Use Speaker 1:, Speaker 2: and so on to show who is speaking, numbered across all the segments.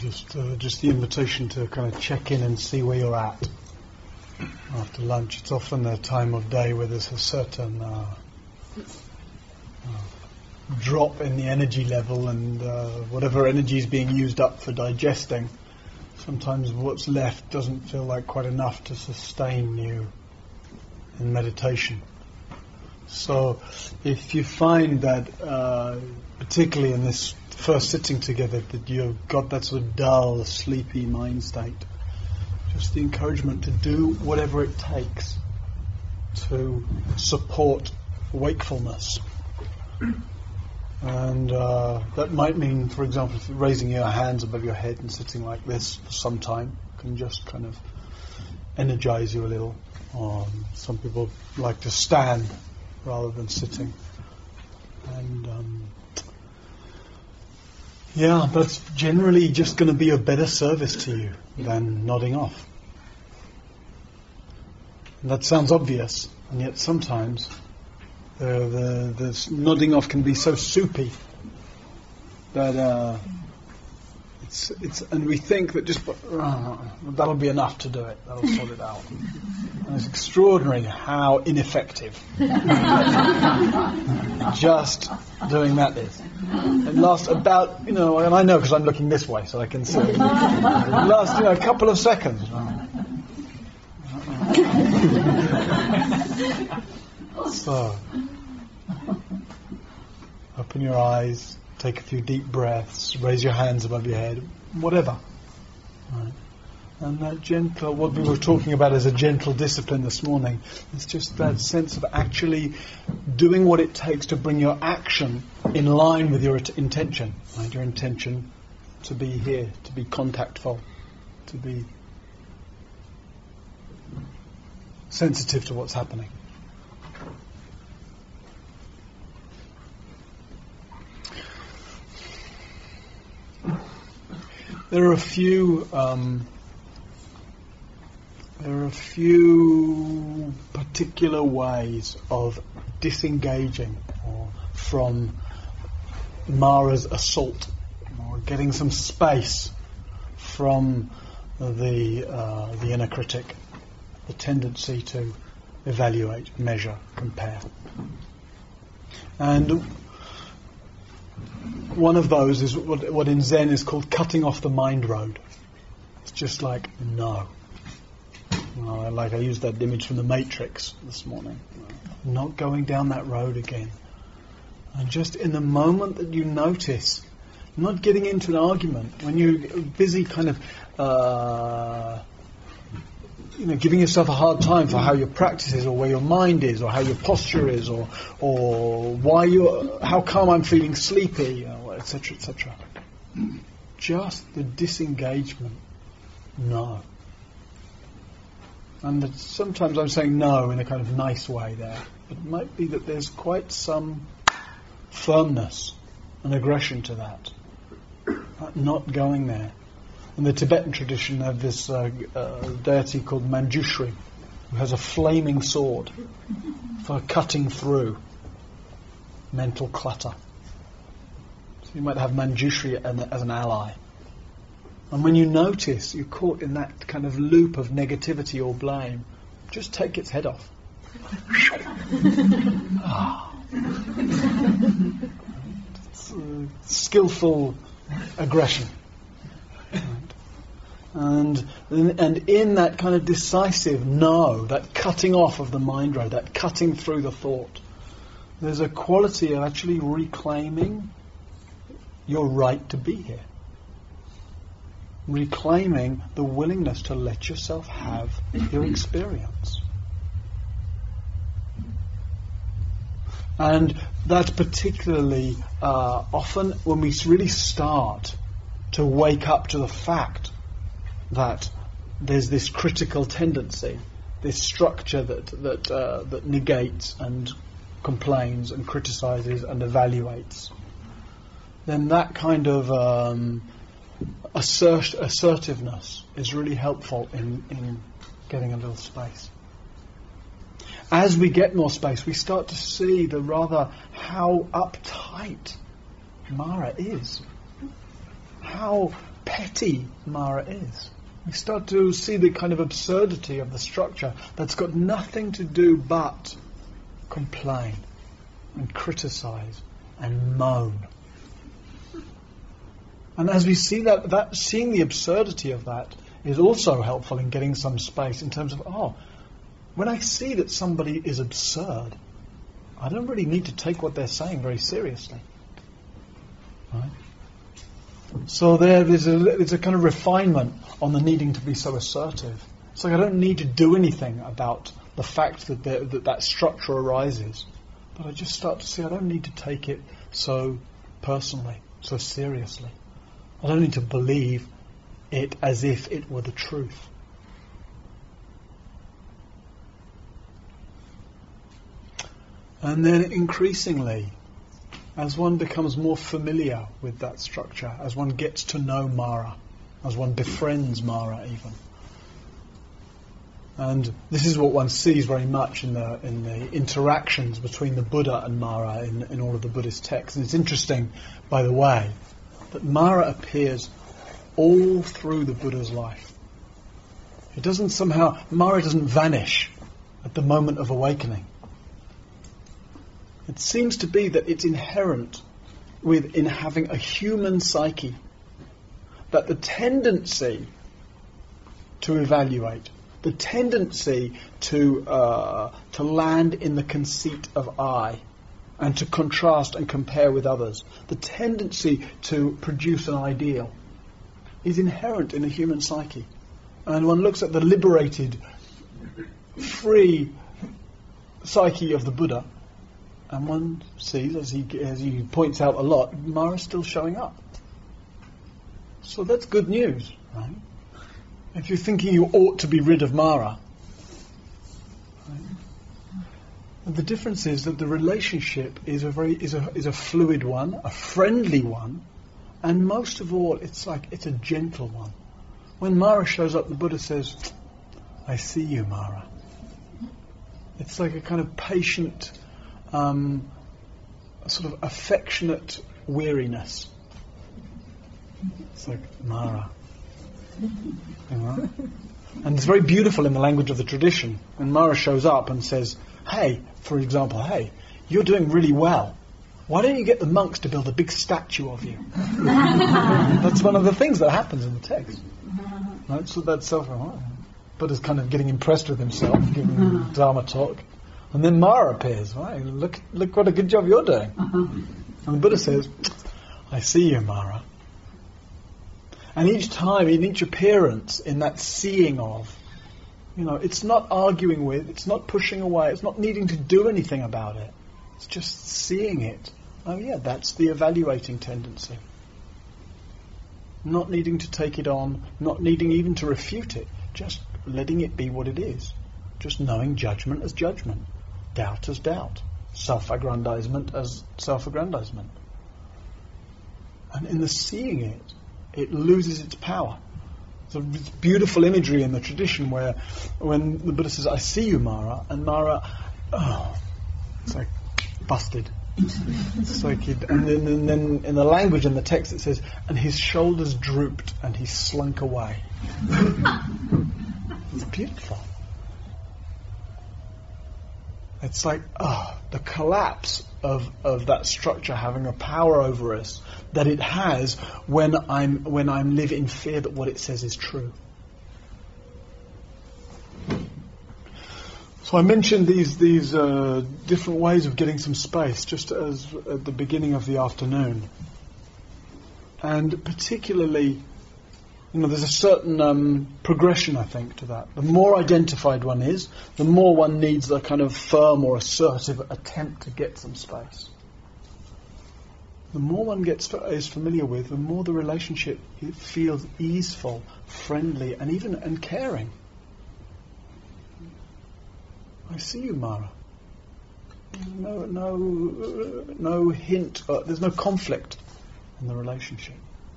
Speaker 1: Just the invitation to kind of check in and see where you're at after lunch. It's often the time of day where there's a certain drop in the energy level, and whatever energy is being used up for digesting, sometimes what's left doesn't feel like quite enough to sustain you in meditation. So if you find that, particularly in this first sitting together, that you've got that sort of dull, sleepy mind state, just the encouragement to do whatever it takes to support wakefulness. And that might mean, for example, if you're raising your hands above your head and sitting like this for some time, can just kind of energize you a little. Some people like to stand rather than sitting. And but it's generally just going to be a better service to you than nodding off. And that sounds obvious, and yet sometimes the nodding off can be so soupy that and we think that just that'll be enough to do it, that'll sort it out. And it's extraordinary how ineffective just doing that is. It lasts about, and I know because I'm looking this way so I can see. It lasts, a couple of seconds. So, open your eyes, take a few deep breaths, raise your hands above your head, whatever. Right. And that gentle, what we were talking about as a gentle discipline this morning, it's just that sense of actually doing what it takes to bring your action in line with your intention. Right? Your intention to be here, to be contactful, to be sensitive to what's happening. There are a few particular ways of disengaging from Mara's assault, or getting some space from the inner critic, the tendency to evaluate, measure, compare. And one of those is what in Zen is called cutting off the mind road. It's just like, no. Like I used that image from the Matrix this morning. Not going down that road again. And just in the moment that you notice, not getting into an argument, when you're busy kind of giving yourself a hard time for how your practice is, or where your mind is, or how your posture is, or how come I'm feeling sleepy, etc., etc. Just the disengagement. No. And sometimes I'm saying no in a kind of nice way there. It might be that there's quite some firmness and aggression to that. Not going there. In the Tibetan tradition, they have this deity called Manjushri, who has a flaming sword for cutting through mental clutter. So you might have Manjushri as an ally. And when you notice you're caught in that kind of loop of negativity or blame, just take its head off. It's skillful aggression. And in that kind of decisive no, that cutting off of the mind road, that cutting through the thought, there's a quality of actually reclaiming your right to be here. Reclaiming the willingness to let yourself have your experience. And that's particularly often when we really start to wake up to the fact that there's this critical tendency, this structure that negates and complains and criticizes and evaluates. Then that kind of assertiveness is really helpful in getting a little space. As we get more space, we start to see how uptight Mara is. how petty Mara is. You start to see the kind of absurdity of the structure that's got nothing to do but complain and criticize and moan. And as we see that seeing the absurdity of that is also helpful in getting some space in terms of, when I see that somebody is absurd, I don't really need to take what they're saying very seriously. Right? So there's a kind of refinement on the needing to be so assertive. It's like I don't need to do anything about the fact that structure arises, but I just start to see I don't need to take it so personally, so seriously. I don't need to believe it as if it were the truth. And then increasingly, as one becomes more familiar with that structure, as one gets to know Mara, as one befriends Mara even. And this is what one sees very much in the interactions between the Buddha and Mara in all of the Buddhist texts. And it's interesting, by the way, that Mara appears all through the Buddha's life. Mara doesn't vanish at the moment of awakening. It seems to be that it's inherent in having a human psyche, that the tendency to evaluate, the tendency to land in the conceit of I, and to contrast and compare with others, the tendency to produce an ideal, is inherent in the human psyche. And one looks at the liberated, free psyche of the Buddha, and one sees, as he points out a lot, Mara's still showing up. So that's good news, right? If you're thinking you ought to be rid of Mara, right? And the difference is that the relationship is a fluid one, a friendly one, and most of all, it's a gentle one. When Mara shows up, the Buddha says, "I see you, Mara." It's like a kind of patient, sort of affectionate weariness. It's like, Mara. You know? And it's very beautiful in the language of the tradition. When Mara shows up and says, "Hey," for example, "Hey, you're doing really well. Why don't you get the monks to build a big statue of you?" That's one of the things that happens in the text. Right? So that's Buddha's kind of getting impressed with himself, giving Dharma talk. And then Mara appears, right? Look what a good job you're doing. And the Buddha says, "I see you, Mara." And each time, in each appearance, in that seeing of, it's not arguing with, it's not pushing away, it's not needing to do anything about it. It's just seeing it. Oh yeah, that's the evaluating tendency. Not needing to take it on, not needing even to refute it, just letting it be what it is. Just knowing judgment as judgment, doubt as doubt, self-aggrandizement as self-aggrandizement. And in the seeing it, it loses its power. There's a beautiful imagery in the tradition where when the Buddha says, "I see you, Mara," and Mara, it's like busted. It's like and then in the language in the text it says, "and his shoulders drooped and he slunk away." It's beautiful. It's like the collapse of that structure having a power over us that it has when I'm live in fear that what it says is true. So I mentioned these different ways of getting some space just as at the beginning of the afternoon, and particularly, there's a certain progression, I think, to that. The more identified one is, the more one needs a kind of firm or assertive attempt to get some space. The more one is familiar with, the more the relationship feels easeful, friendly, and caring. I see you, Mara. No hint. There's no conflict in the relationship.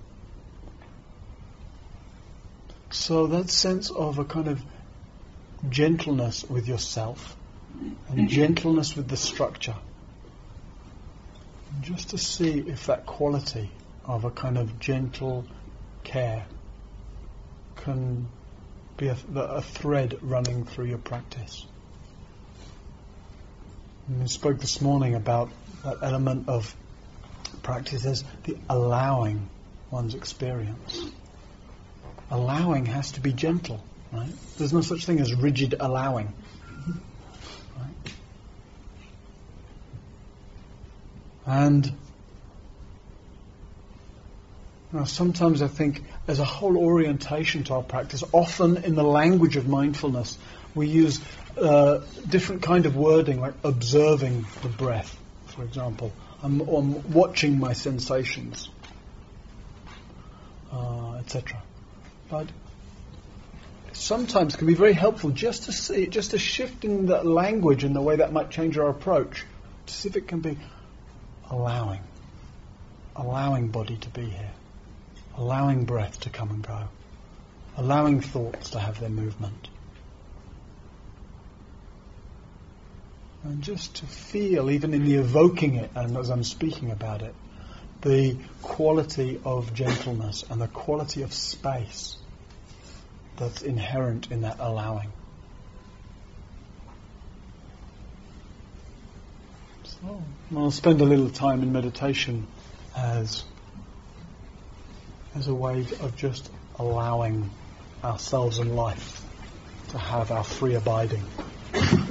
Speaker 1: So that sense of a kind of gentleness with yourself and gentleness with the structure. And just to see if that quality of a kind of gentle care can be a thread running through your practice. And we spoke this morning about that element of practice as the allowing one's experience. Allowing has to be gentle, right? There's no such thing as rigid allowing. Right? And sometimes I think as a whole orientation to our practice, often in the language of mindfulness, we use different kind of wording, like observing the breath, for example. I'm watching my sensations, etc. But sometimes it can be very helpful just to shift in the language and the way that might change our approach, to see if it can be allowing body to be here, allowing breath to come and go, allowing thoughts to have their movement. And just to feel, even in the evoking it, and as I'm speaking about it, the quality of gentleness and the quality of space that's inherent in that allowing. So I'll spend a little time in meditation as a way of just allowing ourselves and life to have our free abiding.